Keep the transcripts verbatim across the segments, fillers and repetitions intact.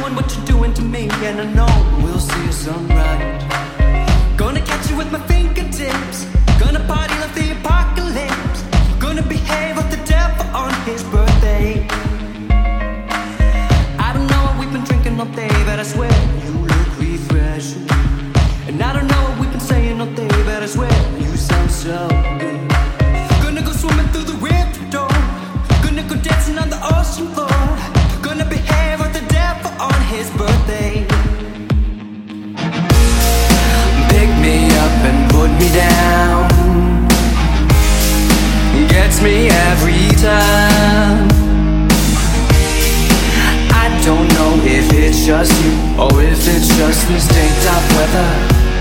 knowing what you're doing to me, and I know we'll see a sunrise. Gonna catch you with my fingertips. Gonna party like the apocalypse. Gonna behave like the devil on his birthday. I don't know what we've been drinking all day, but I swear you look refreshing. And I don't know what we've been saying all day, but I swear you sound so good. Gonna go swimming through the river door. Gonna go dancing on the ocean floor. Gonna behave like the devil on his birthday. Pick me up and put me down. Gets me every time. I don't know if it's just you or if it's just this tanked up weather.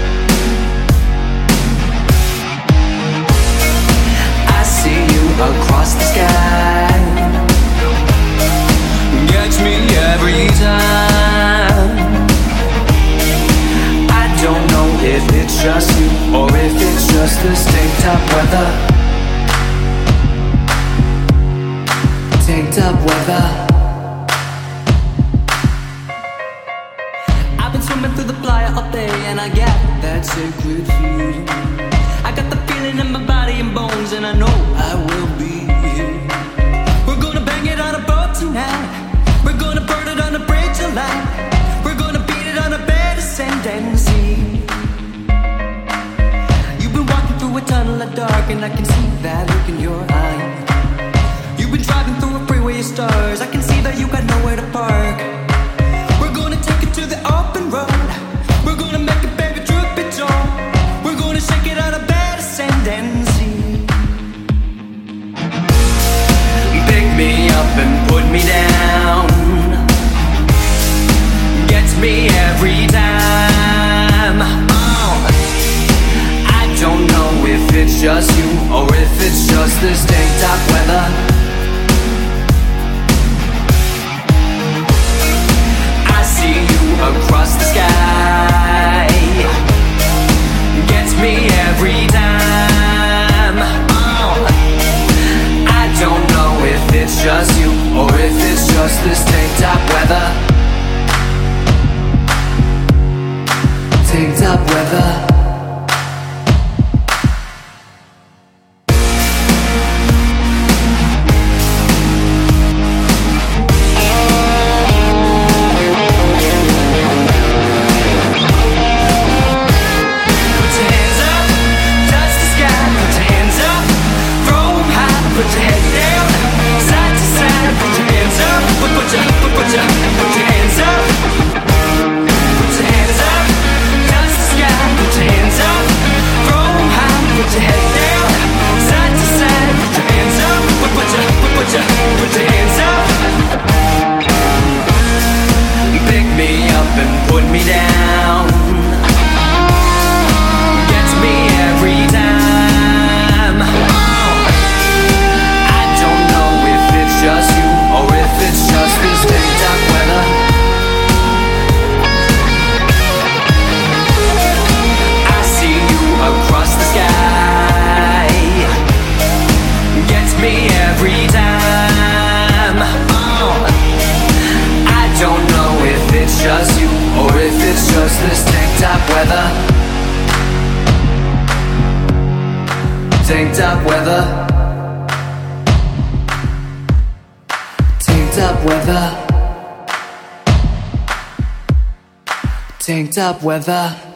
I see you across the sky. Gets me every time. I don't know if it's just you or if it's just this tanked up weather. Tanked up weather. I've been swimming through the playa all day, and I get that sacred feeling. I got the feeling in my body and bones, and I know I will be here. We're gonna bang it on a boat tonight. We're gonna burn it on a bridge of light. We're gonna beat it on a bed of sand and sea. You've been walking through a tunnel of dark, and I can see that look in your eye. You've been driving through a freeway of stars. I can see that you got nowhere to park. We're gonna take it to the open road. We're gonna make it, baby, truth be told. We're gonna shake it on a bed of sand and sea. Pick me up and put me down. Gets me every time. Oh. I don't know if it's just you or if it's just this tanked up weather. Across the sky. Gets me every time. Oh. I don't know if it's just you or if it's just this tanked up weather. Tanked up weather. Tanked up weather. Tanked up weather. Tanked up weather.